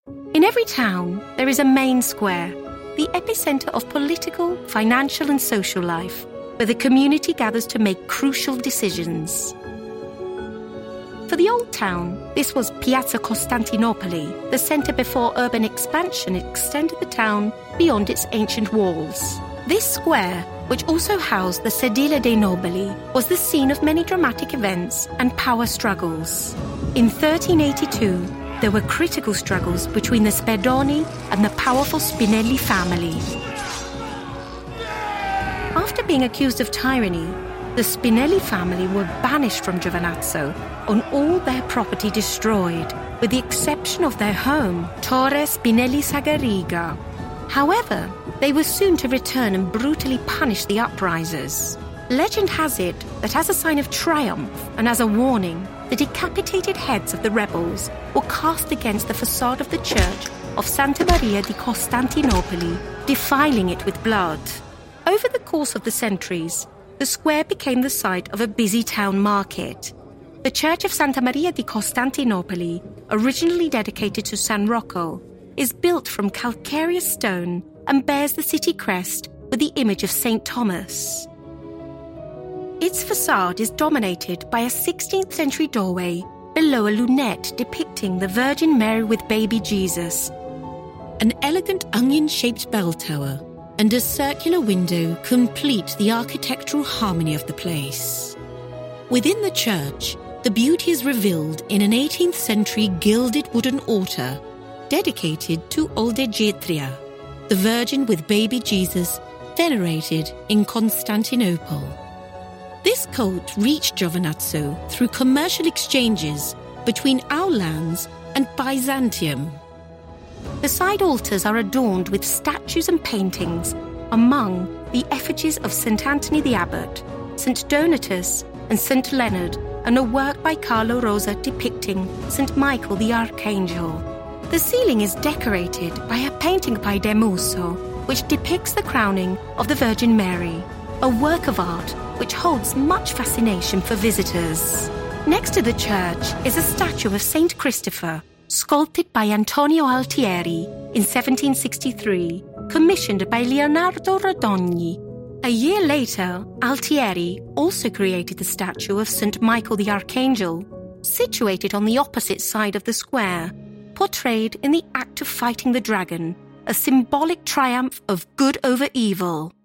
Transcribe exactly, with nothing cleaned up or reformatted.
In every town, there is a main square, the epicenter of political, financial and social life, where the community gathers to make crucial decisions. For the old town, this was Piazza Costantinopoli, the center before urban expansion extended the town beyond its ancient walls. This square, which also housed the Sedile dei Nobili, was the scene of many dramatic events and power struggles. In thirteen eighty-two, there were critical struggles between the Spadoni and the powerful Spinelli family. After being accused of tyranny, the Spinelli family were banished from Giovinazzo and all their property destroyed, with the exception of their home, Torre Spinelli Sagariga. However, they were soon to return and brutally punish the uprisers. Legend has it that as a sign of triumph and as a warning, the decapitated heads of the rebels were cast against the facade of the church of Santa Maria di Costantinopoli, defiling it with blood. Over the course of the centuries, the square became the site of a busy town market. The Church of Santa Maria di Costantinopoli, originally dedicated to San Rocco, is built from calcareous stone and bears the city crest with the image of Saint Thomas. Its facade is dominated by a sixteenth century doorway below a lunette depicting the Virgin Mary with baby Jesus. An elegant onion-shaped bell tower and a circular window complete the architectural harmony of the place. Within the church, the beauty is revealed in an eighteenth century gilded wooden altar dedicated to Oldegetria, the Virgin with baby Jesus venerated in Constantinople. This cult reached Giovinazzo through commercial exchanges between our lands and Byzantium. The side altars are adorned with statues and paintings, among the effigies of Saint Anthony the Abbot, Saint Donatus and Saint Leonard, and a work by Carlo Rosa depicting Saint Michael the Archangel. The ceiling is decorated by a painting by De Musso, which depicts the crowning of the Virgin Mary, a work of art which holds much fascination for visitors. Next to the church is a statue of Saint Christopher, sculpted by Antonio Altieri in seventeen sixty-three, commissioned by Leonardo Rodogni. A year later, Altieri also created the statue of Saint Michael the Archangel, situated on the opposite side of the square, portrayed in the act of fighting the dragon, a symbolic triumph of good over evil.